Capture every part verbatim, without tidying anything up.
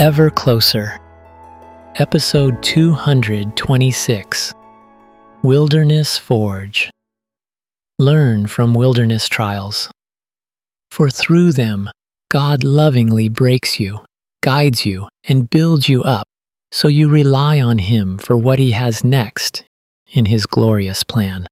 Ever Closer, Episode two hundred twenty-six, Wilderness Forge. Learn from wilderness trials, for through them God lovingly breaks you, guides you, and builds you up, so you rely on Him for what He has next in His glorious plan.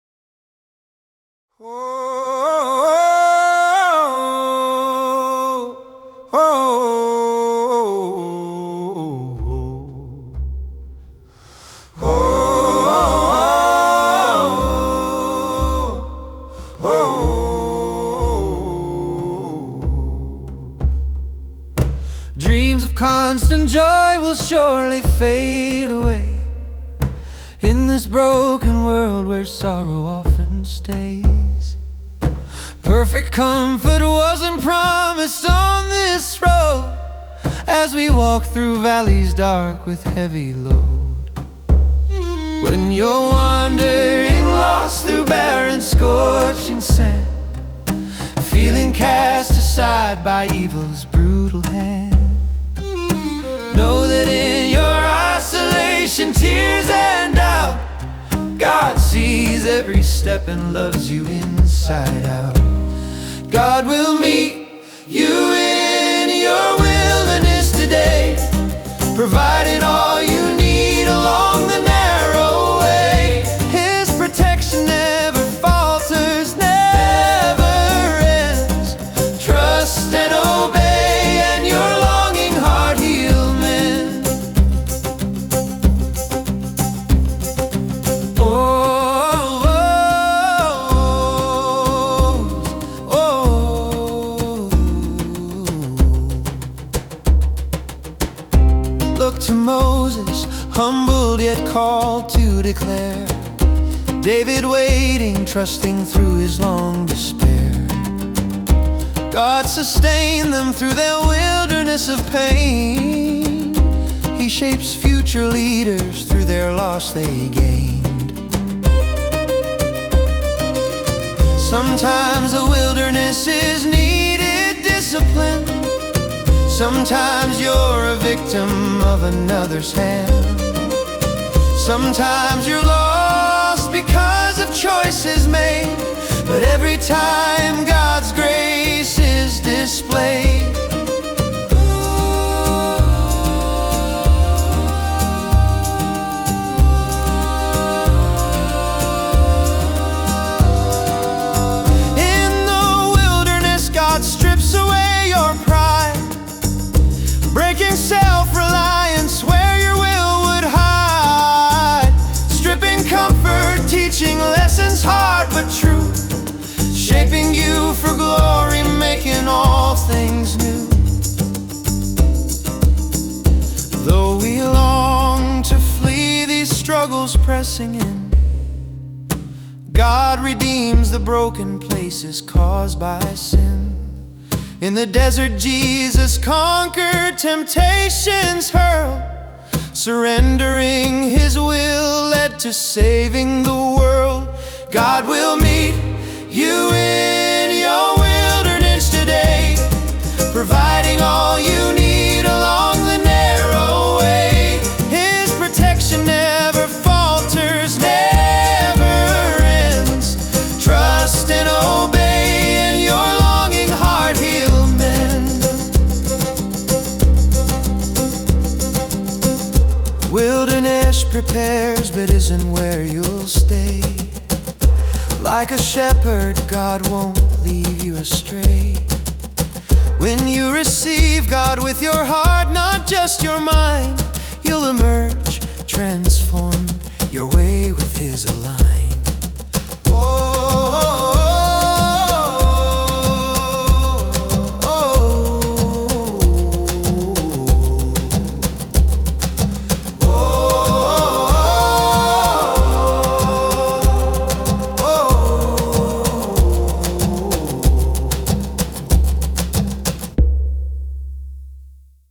Dreams of constant joy will surely fade away in this broken world where sorrow often stays. Perfect comfort wasn't promised on this road as we walk through valleys dark with heavy load. When you're wandering lost through barren scorching sand, feeling cast aside by evil's brutal hand, know that in your isolation, tears and doubt, God sees every step and loves you inside out. God will meet you in your wilderness today, providing all you need along the narrow way. His protection never falters, never ends. Trust and obey, and your longing heart he'll mend. Oh, oh, oh, oh. Look to Moses, humbled yet called to declare. David waiting, trusting through his long despair. God sustained them through their wilderness of pain. He shapes future leaders through their loss they gained. Sometimes the wilderness is needed discipline. Sometimes you're a victim of another's hand. Sometimes you're lost because of choices made, but every time God's grace is displayed. In the wilderness, God strips away your pride, breaking self-reliance where your will would hide, stripping comfort, teaching lessons hard but true, shaping you for glory, making all things new. Though we long to flee these struggles pressing in, God redeems the broken places caused by sin. In the desert, Jesus conquered temptations hurled, surrendering His will led to saving the world. God will meet you in your wilderness today, providing all you need along the narrow way. His protection never falters, never ends. Trust and obey, and your longing heart he'll mend. Wilderness prepares but isn't where you'll stay. Like a shepherd, God won't leave you astray. When you receive God with your heart, not just your mind, you'll emerge transformed, your way with His aligned.